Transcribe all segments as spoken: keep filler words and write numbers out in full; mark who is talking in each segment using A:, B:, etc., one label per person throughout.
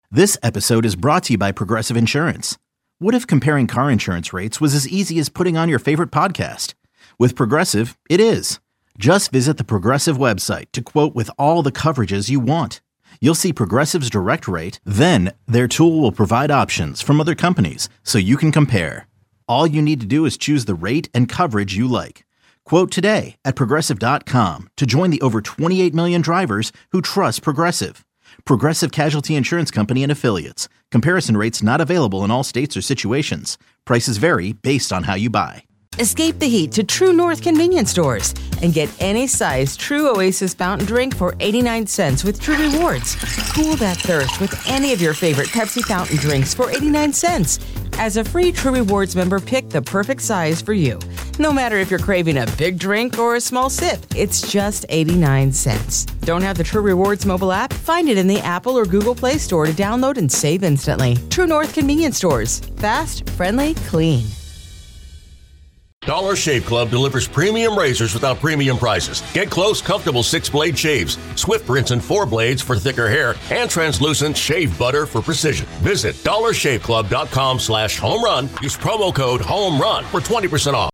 A: This episode is brought to you by Progressive Insurance. What if comparing car insurance rates was as easy as putting on your favorite podcast? With Progressive, it is. Just visit the Progressive website to quote with all the coverages you want. You'll see Progressive's direct rate, then their tool will provide options from other companies so you can compare. All you need to do is choose the rate and coverage you like. Quote today at progressive dot com to join the over twenty-eight million drivers who trust Progressive. Progressive Casualty Insurance Company and Affiliates. Comparison rates not available in all states or situations. Prices vary based on how you buy.
B: Escape the heat to True North convenience stores and get any size True Oasis fountain drink for eighty-nine cents with True Rewards. Cool that thirst with any of your favorite Pepsi fountain drinks for eighty-nine cents. As a free True Rewards member, pick the perfect size for you. No matter if you're craving a big drink or a small sip, it's just eighty-nine cents. Don't have the True Rewards mobile app? Find it in the Apple or Google Play Store to download and save instantly. True North convenience stores. Fast, friendly, clean.
C: Dollar Shave Club delivers premium razors without premium prices. Get close, comfortable six-blade shaves, swift rinse and four blades for thicker hair, and translucent shave butter for precision. Visit dollar shave club dot com slash home run. Use promo code HOMERUN for twenty percent off.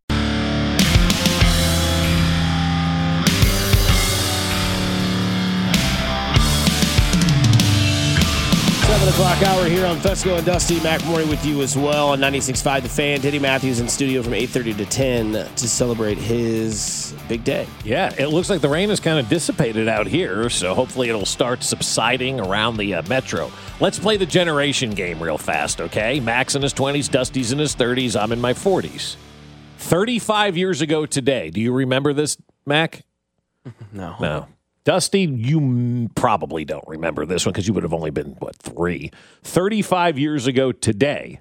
D: seven o'clock hour here on Fesco and Dusty. Mac Morey with you as well on ninety-six point five The Fan. Diddy Matthews in studio from eight thirty to ten to celebrate his big day.
E: Yeah, it looks like the rain has kind of dissipated out here, so hopefully it'll start subsiding around the uh, metro. Let's play the generation game real fast, okay? Mac's in his twenties, Dusty's in his thirties, I'm in my forties. thirty-five years ago today, do you remember this, Mac?
F: No.
E: No. Dusty, you probably don't remember this one because you would have only been, what, three. thirty-five years ago today,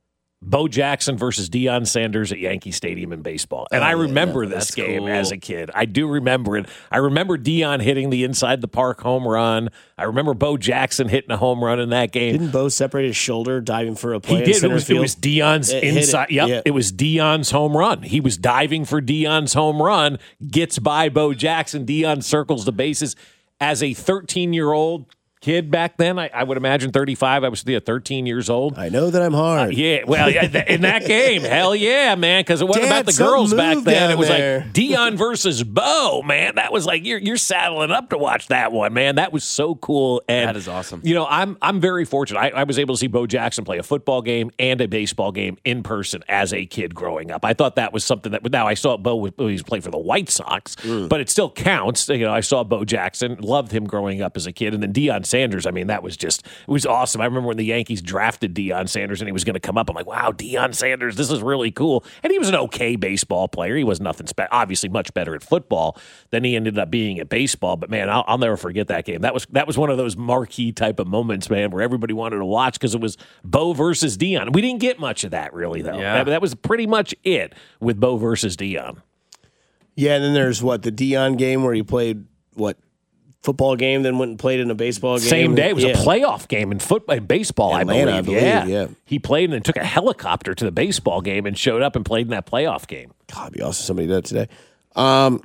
E: Bo Jackson versus Deion Sanders at Yankee Stadium in baseball. And
F: oh,
E: I remember
F: yeah,
E: this game
F: cool.
E: as a kid. I do remember it. I remember Deion hitting the inside the park home run. I remember Bo Jackson hitting a home run in that game.
D: Didn't Bo separate his shoulder diving for a play
E: He
D: in
E: did.
D: center
E: It was,
D: field?
E: it was Deion's
D: It hit
E: inside.
D: it.
E: Yep,
D: Yeah.
E: it was Deion's home run. He was diving for Deion's home run, gets by Bo Jackson. Deion circles the bases. As a thirteen-year-old kid back then, I, I would imagine thirty-five. I was still thirteen years old.
D: I know that I'm hard.
E: Uh, yeah, well, yeah, th- in that game, hell yeah, man, because it wasn't
D: Dad,
E: about the
D: some
E: girls back
D: move
E: then.
D: down
E: It was
D: there.
E: like Deion versus Bo, man. That was like, you're you're saddling up to watch that one, man. That was so cool. And
F: That is awesome.
E: You know, I'm I'm very fortunate. I, I was able to see Bo Jackson play a football game and a baseball game in person as a kid growing up. I thought that was something that, now I saw Bo was, he was playing for the White Sox,
D: Mm.
E: but it still counts. You know, I saw Bo Jackson, loved him growing up as a kid. And then Deion Sanders, I mean, that was just, it was awesome. I remember when the Yankees drafted Deion Sanders and he was going to come up. I'm like, wow, Deion Sanders, this is really cool. And he was an okay baseball player. He was nothing special, obviously much better at football than he ended up being at baseball. But man, I'll, I'll never forget that game. That was that was one of those marquee type of moments, man, where everybody wanted to watch because it was Bo versus Deion. We didn't get much of that really, though.
F: Yeah.
E: That, that was pretty much it with Bo versus Deion.
D: Yeah, and then there's what, the Deion game where he played, what, football game, then went and played in a baseball game.
E: Same day. It was
D: Yeah.
E: a playoff game in football, in baseball,
D: Atlanta,
E: I,
D: I
E: believe.
D: believe,
E: Yeah.
D: yeah.
E: He played and then took a helicopter to the baseball game and showed up and played in that playoff game.
D: God, it'd be awesome somebody did that today. Um,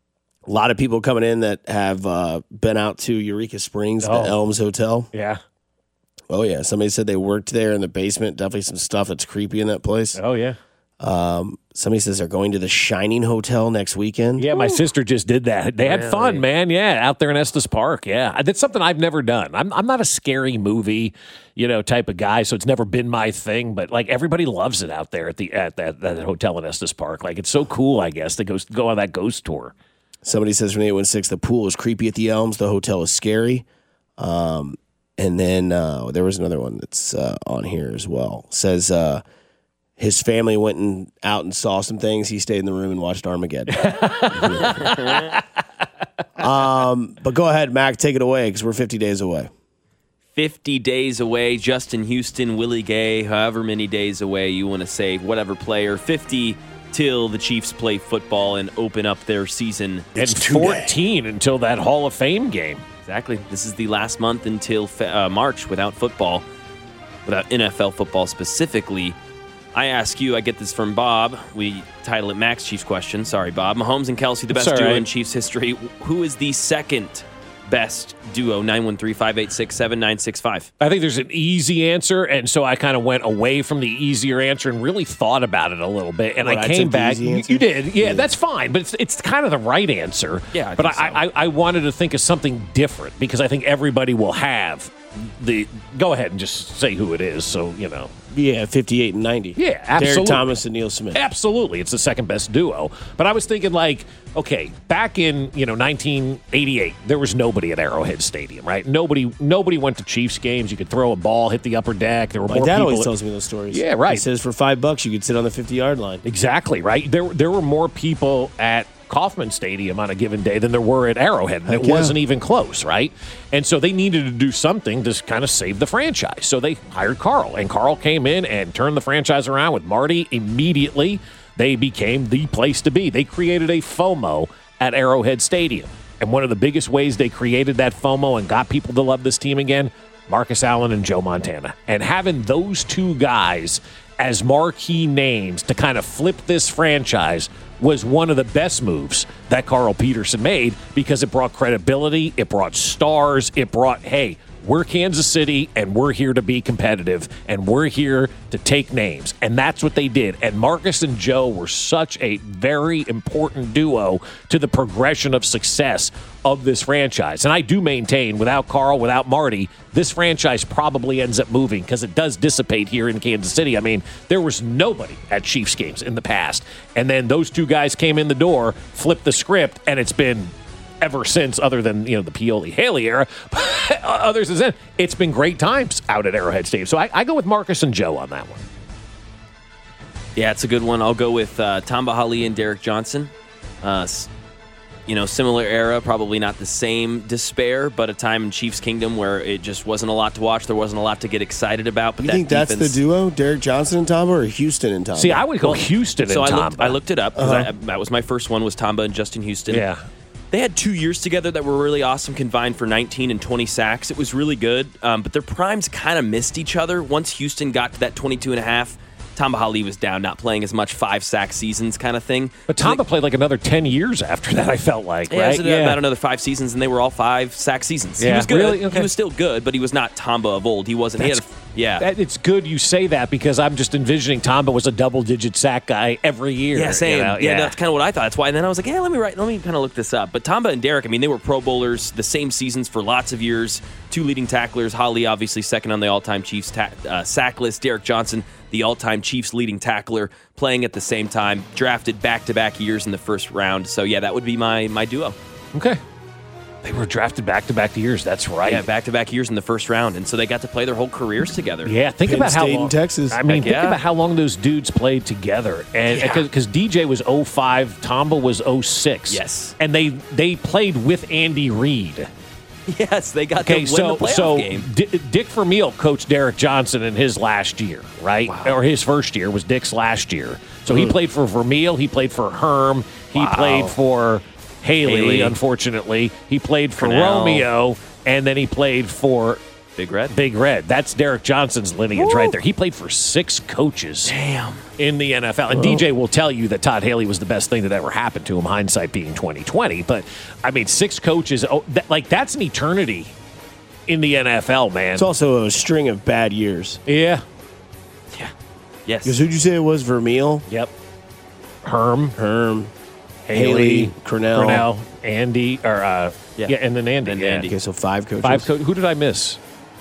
D: a lot of people coming in that have uh, been out to Eureka Springs,
E: Oh.
D: the Elms Hotel.
E: Yeah.
D: Oh, yeah. Somebody said they worked there in the basement. Definitely some stuff that's creepy in that place.
E: Oh, yeah.
D: Um, somebody says they're going to the Shining Hotel next weekend.
E: Yeah, my sister just did that. They had fun, man. Yeah, out there in Estes Park. Yeah, that's something I've never done. I'm I'm not a scary movie, you know, type of guy, so it's never been my thing. But like everybody loves it out there at the at that, that hotel in Estes Park. Like it's so cool, I guess, to go go on that ghost tour.
D: Somebody says from eight one six, the pool is creepy at the Elms. The hotel is scary. Um, and then uh, there was another one that's uh, on here as well. Says uh, his family went and out and saw some things. He stayed in the room and watched Armageddon. um, but go ahead, Mac, take it away because we're fifty days away.
F: fifty days away, Justin Houston, Willie Gay, however many days away you want to say, whatever player, fifty till the Chiefs play football and open up their season.
E: And fourteen until that Hall of Fame game.
F: Exactly. This is the last month until fe- uh, March without football, without N F L football specifically. I ask you, I get this from Bob. We title it Max Chiefs Question. Sorry, Bob. Mahomes and Kelsey, the best
E: That's all
F: duo
E: right.
F: in Chiefs history. Who is the second best duo? nine one three, five eight six, seven nine six five.
E: I think there's an easy answer, and so I kind of went away from the easier answer and really thought about it a little bit. And
D: What,
E: I
D: I
E: came
D: took the
E: back.
D: easy
E: You,
D: answer?
E: you did, yeah, that's fine, but it's it's kind of the right answer.
F: Yeah, I
E: but
F: think
E: I, I I wanted to think of something different because I think everybody will have the. Go ahead and just say who it is, so you know.
D: Yeah, fifty-eight and ninety.
E: Yeah, absolutely.
D: Derek Thomas and Neil Smith.
E: Absolutely, it's the second best duo. But I was thinking, like, okay, back in you know nineteen eighty-eight, there was nobody at Arrowhead Stadium, right? Nobody, nobody went to Chiefs games. You could throw a ball, hit the upper deck. There were
D: My
E: more
D: dad
E: people.
D: always
E: at-
D: tells me those stories.
E: Yeah, right.
D: He says for five bucks you could sit on the fifty-yard line.
E: Exactly, right? There, there were more people at Kauffman Stadium on a given day than there were at Arrowhead. And it
D: Heck yeah.
E: wasn't even close, right? And so they needed to do something to kind of save the franchise. So they hired Carl, and Carl came in and turned the franchise around with Marty immediately. They became the place to be. They created a FOMO at Arrowhead Stadium. And one of the biggest ways they created that FOMO and got people to love this team again, Marcus Allen and Joe Montana. And having those two guys as marquee names to kind of flip this franchise was one of the best moves that Carl Peterson made because it brought credibility, it brought stars, it brought, hey, we're Kansas City and we're here to be competitive and we're here to take names. And that's what they did. And Marcus and Joe were such a very important duo to the progression of success of this franchise. And I do maintain without Carl, without Marty, this franchise probably ends up moving because it does dissipate here in Kansas City. I mean, there was nobody at Chiefs games in the past. And then those two guys came in the door, flipped the script, and it's been ever since, other than, you know, the Pioli-Haley era, others than then, it's been great times out at Arrowhead Stadium. So I, I go with Marcus and Joe on that one.
F: Yeah, it's a good one. I'll go with uh, Tamba Hali and Derek Johnson. Uh, s- you know, similar era, probably not the same despair, but a time in Chiefs Kingdom where it just wasn't a lot to watch. There wasn't a lot to get excited about. But
D: You
F: that
D: think that's
F: defense,
D: the duo? Derek Johnson and Tamba, or Houston and Tamba?
E: See, I would go Houston
F: So
E: and
F: I
E: Tamba.
F: looked, I looked it up because
D: Uh-huh.
F: that was my first one was Tamba and Justin Houston.
E: Yeah.
F: They had two years together that were really awesome, combined for nineteen and twenty sacks. It was really good, um, but their primes kind of missed each other. Once Houston got to that twenty-two and a half, Tamba Hali was down, not playing as much five sack seasons kind of thing.
E: But Tamba played like another ten years after that, I felt like,
F: Yeah,
E: right?
F: it was about another five seasons, and they were all five sack seasons. He
E: Yeah,
F: was good.
E: really? Okay.
F: He was still good, but he was not Tamba of old. He wasn't. He had a, yeah.
E: That, it's good you say that because I'm just envisioning Tamba was a double-digit sack guy every year.
F: Yeah, same.
E: you know?
F: Yeah, that's kind of what I thought. That's why. And then I was like, yeah, let me write. Let me kind of look this up. But Tamba and Derek, I mean, they were Pro Bowlers the same seasons for lots of years. Two leading tacklers. Holly, obviously, second on the all-time Chiefs ta- uh, sack list. Derek Johnson, the all-time Chiefs leading tackler, playing at the same time. Drafted back-to-back years in the first round. So yeah, that would be my my duo.
E: Okay. They were drafted back-to-back years. That's right.
F: Yeah, back-to-back years in the first round, and so they got to play their whole careers together.
E: Yeah, think
D: Penn
E: about how
D: State
E: long.
D: and Texas.
E: I mean,
F: Heck
E: think
F: yeah.
E: about how long those dudes played together, and
F: Yeah.
E: because D J was oh five, Tamba was oh six.
F: Yes.
E: and they they played with Andy Reid.
F: Yes, they got
E: Okay,
F: to win
E: so
F: the playoff
E: so
F: game.
E: D- Dick Vermeil coached Derek Johnson in his last year, right? Or his first year was Dick's last year. So he played for Vermeil, he played for Herm, he
F: Wow.
E: played for Haley,
F: Haley.
E: unfortunately. He played for
F: Cornell.
E: Romeo, and then he played for
F: Big Red.
E: Big Red. That's Derek Johnson's lineage right there. He played for six coaches
F: Damn.
E: in the N F L. And D J will tell you that Todd Haley was the best thing that ever happened to him, hindsight being twenty twenty. But, I mean, six coaches, oh, that, like, that's an eternity in the N F L, man.
D: It's also a string of bad years.
E: yeah.
F: Yeah. Yes.
D: Because who'd you say it was? Vermeil,
E: Yep. Herm,
D: Herm,
E: Haley,
D: Haley, Cornell.
E: Cornell, Andy, or, uh, yeah.
F: Yeah.
E: and then Andy.
F: And
E: yeah.
F: Andy.
D: Okay, so five coaches.
E: Five co- Who did I miss?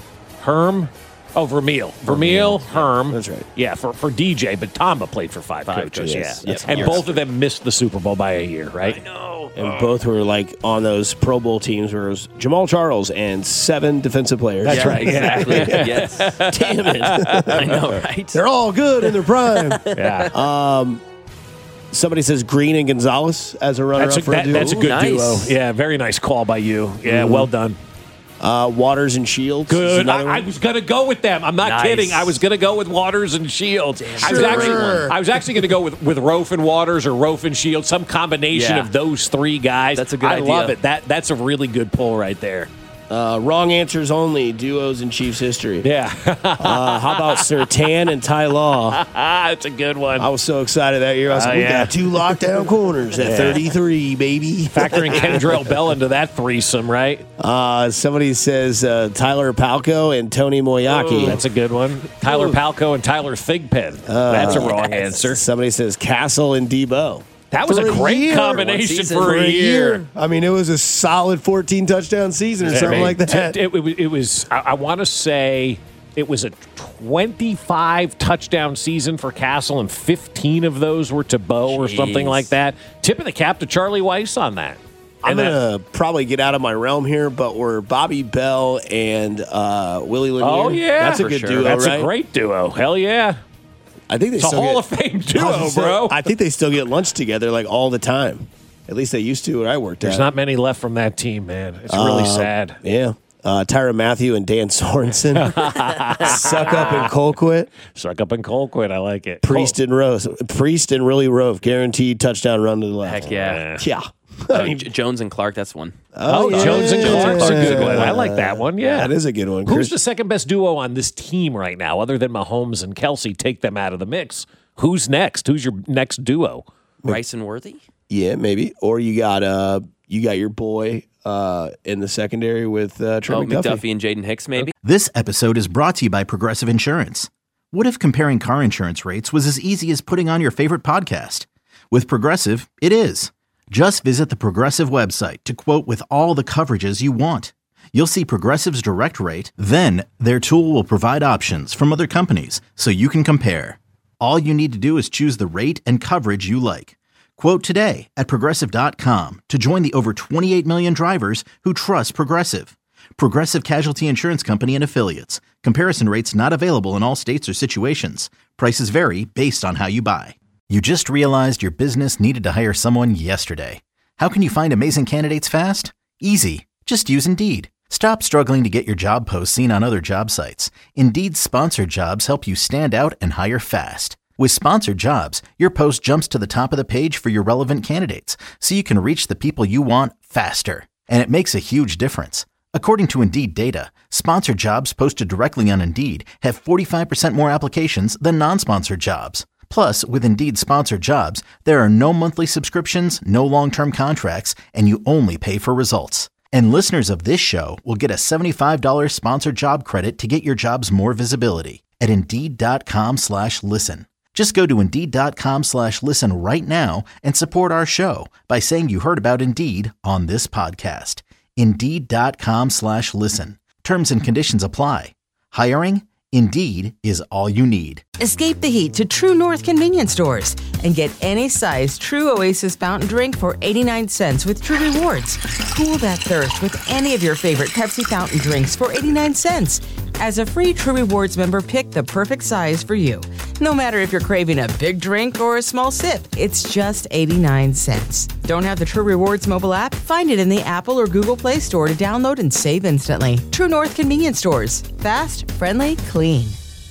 E: Herm. Oh, Vermeil. Vermeil, Herm.
D: That's right.
E: Yeah, for, for D J, but Tamba played for five,
F: Five
E: coaches.
F: coaches.
E: Yeah.
F: Yes.
E: And
F: Yes.
E: both of them missed the Super Bowl by a year, right?
F: No.
D: And both were like on those Pro Bowl teams where it was Jamal Charles and seven defensive players.
E: That's right.
F: Exactly. yes.
D: Damn it.
F: I know, right?
D: They're all good in their prime.
E: Yeah.
D: Somebody says Green and Gonzalez as a runner
E: That's a,
D: up for
E: that-
D: a duo.
E: that's a good
F: Nice.
E: duo. Yeah, very nice call by you. Yeah, well done.
D: Uh, Waters and Shields. is
E: Good.
D: another
E: I, I
D: one.
E: was going to go with them. I'm not
F: Nice.
E: kidding. I was going to go with Waters and Shields. I was
D: Sure.
E: actually, I was actually going to go with, with Rofe and Waters or Rofe and Shields, some combination
F: Yeah.
E: of those three guys.
F: That's a good
E: I
F: idea.
E: love it. That That's a really good pull right there.
D: Uh, wrong answers only. Duos in Chiefs history.
E: Yeah.
D: uh, how about Surtain and Ty Law?
E: That's a good one.
D: I was so excited that year. I was like,
E: Oh,
D: we
E: yeah.
D: got two lockdown corners at
E: Yeah.
D: thirty-three, baby.
E: Factoring Kendrell Bell into that threesome, right?
D: Uh, somebody says uh, Tyler Palco and Tony Moyaki.
E: That's a good one. Tyler Palco and Tyler Thigpen. That's a wrong answer.
D: Somebody says Castle and Debo.
E: That was
D: For
E: a
D: a
E: great
D: year.
E: combination
F: One season.
E: for,
D: For
E: a year.
D: I mean, it was a solid fourteen touchdown season or
E: I
D: something
E: mean,
D: like that.
E: It, it, it was, I, I want to say it was a twenty-five touchdown season for Castle, and fifteen of those were to Bo or something
F: Jeez.
E: like that. Tip of the cap to Charlie Weiss on that.
D: I'm
E: And that-
D: gonna probably get out of my realm here, but were Bobby Bell and uh, Willie Lanier?
E: Oh, yeah.
D: that's a
F: For
D: good
F: sure.
D: duo,
E: That's
D: right?
E: a great duo. Hell yeah.
D: I think they
E: It's a
D: still
E: Hall
D: get,
E: of Fame
D: I was
E: duo,
D: gonna say,
E: bro.
D: I think they still get lunch together like all the time. At least they used to when I worked
E: There's
D: at.
E: not many left from that team, man. It's really
D: Uh,
E: sad.
D: Yeah. Uh, Tyra Matthew and Dan Sorensen. Suck up and Colquitt.
E: Suck up and Colquitt. I like it.
D: Priest and Rose. Priest and Willie Rove. Guaranteed touchdown run to the left.
F: Heck yeah.
D: Yeah.
F: Uh, J- Jones and Clark, that's one.
E: Oh,
D: yeah.
E: Jones and Clark's a good one.
D: Yeah.
E: I like that one. Yeah.
D: That is a good one.
E: Who's
D: Chris.
E: the second best duo on this team right now, other than Mahomes and Kelsey? Take them out of the mix. Who's next? Who's your next duo?
F: Rice and Worthy?
D: Yeah, maybe. Or you got uh you got your boy uh in the secondary with uh Trey
F: Oh,
D: McDuffie.
F: McDuffie and Jaden Hicks, maybe?
A: This episode is brought to you by Progressive Insurance. What if comparing car insurance rates was as easy as putting on your favorite podcast? With Progressive, it is. Just visit the Progressive website to quote with all the coverages you want. You'll see Progressive's direct rate, then their tool will provide options from other companies so you can compare. All you need to do is choose the rate and coverage you like. Quote today at Progressive dot com to join the over twenty-eight million drivers who trust Progressive. Progressive Casualty Insurance Company and Affiliates. Comparison rates not available in all states or situations. Prices vary based on how you buy. You just realized your business needed to hire someone yesterday. How can you find amazing candidates fast? Easy. Just use Indeed. Stop struggling to get your job posts seen on other job sites. Indeed's sponsored jobs help you stand out and hire fast. With sponsored jobs, your post jumps to the top of the page for your relevant candidates, so you can reach the people you want faster. And it makes a huge difference. According to Indeed data, sponsored jobs posted directly on Indeed have forty-five percent more applications than non-sponsored jobs. Plus, with Indeed sponsored jobs, there are no monthly subscriptions, no long-term contracts, and you only pay for results. And listeners of this show will get a seventy-five dollars sponsored job credit to get your jobs more visibility at Indeed.com slash listen. Just go to Indeed.com slash listen right now and support our show by saying you heard about Indeed on this podcast. Indeed.com slash listen. Terms and conditions apply. Hiring? Indeed is all you need.
B: Escape the heat to True North convenience stores and get any size True Oasis fountain drink for eighty-nine cents with True Rewards. Cool that thirst with any of your favorite Pepsi fountain drinks for eighty-nine cents. As a free True Rewards member, pick the perfect size for you. No matter if you're craving a big drink or a small sip, it's just eighty-nine cents. Don't have the True Rewards mobile app? Find it in the Apple or Google Play Store to download and save instantly. True North convenience stores. Fast, friendly, clean.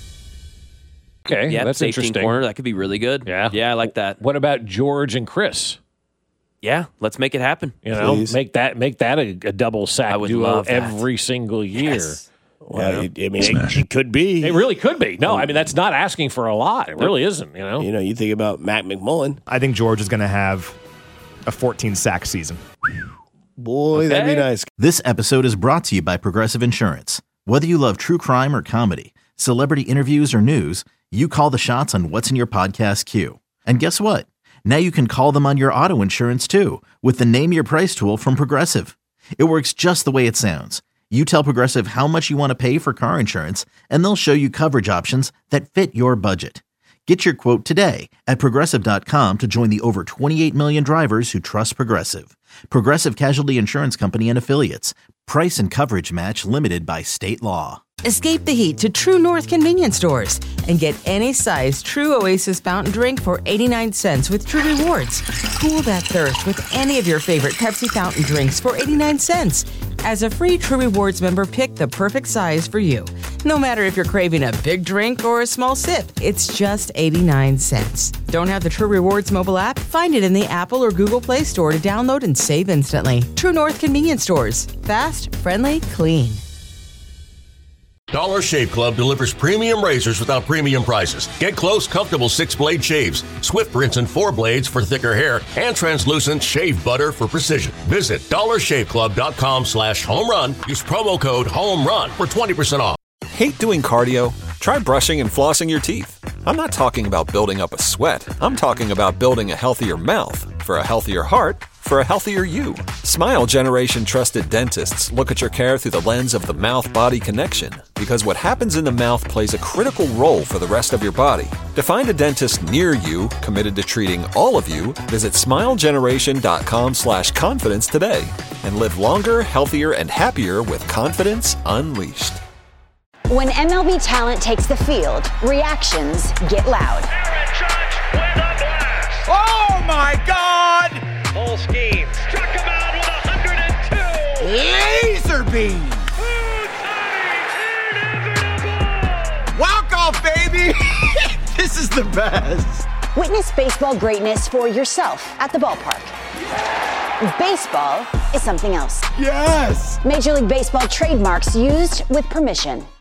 E: Okay,
F: Yeah,
E: that's
F: safety and
E: interesting.
F: corner. That could be really good.
E: Yeah.
F: Yeah, I like that.
E: What about George and Chris?
F: Yeah, let's make it happen.
E: You know,
D: Please.
E: make that make that a, a double sack
F: I would
E: duo
F: love that.
E: every single year.
F: Yes.
D: Well, it, I mean, it, it could be.
E: It really could be. No, I mean that's not asking for a lot. It really isn't. You know.
D: You know, you think about Matt McMullen.
G: I think George is going to have a fourteen sack season.
D: Boy, that'd be
F: Okay.
D: nice.
A: This episode is brought to you by Progressive Insurance. Whether you love true crime or comedy, celebrity interviews or news, you call the shots on what's in your podcast queue. And guess what? Now you can call them on your auto insurance too with the Name Your Price tool from Progressive. It works just the way it sounds. You tell Progressive how much you want to pay for car insurance, and they'll show you coverage options that fit your budget. Get your quote today at Progressive dot com to join the over twenty-eight million drivers who trust Progressive. Progressive Casualty Insurance Company and Affiliates. Price and coverage match limited by state law.
B: Escape the heat to True North convenience stores and get any size True Oasis fountain drink for eighty-nine cents with True Rewards. Cool that thirst with any of your favorite Pepsi fountain drinks for eighty-nine cents. As a free True Rewards member, pick the perfect size for you. No matter if you're craving a big drink or a small sip, it's just eighty-nine cents. Don't have the True Rewards mobile app? Find it in the Apple or Google Play Store to download and save instantly. True North Convenience Stores. Fast, friendly, clean.
C: Dollar Shave Club delivers premium razors without premium prices. Get close, comfortable six-blade shaves, Swift rinse and four blades for thicker hair, and translucent shave butter for precision. Visit dollarshaveclub.com slash home run. Use promo code HOMERUN for twenty percent off.
H: Hate doing cardio? Try brushing and flossing your teeth. I'm not talking about building up a sweat. I'm talking about building a healthier mouth for a healthier heart for a healthier you. Smile Generation trusted dentists look at your care through the lens of the mouth-body connection, because what happens in the mouth plays a critical role for the rest of your body. To find a dentist near you committed to treating all of you, visit smilegeneration.com slash confidence today and live longer, healthier, and happier with confidence unleashed.
I: When M L B talent takes the field, reactions get loud.
J: Aaron Judge with a blast.
K: Oh my God!
J: Full scheme. Struck him out with one hundred two.
K: Laser beam.
J: Inevitable.
K: Walk off, baby. This is the best.
I: Witness baseball greatness for yourself at the ballpark. Baseball is something else.
K: Yes.
I: Major League Baseball trademarks used with permission.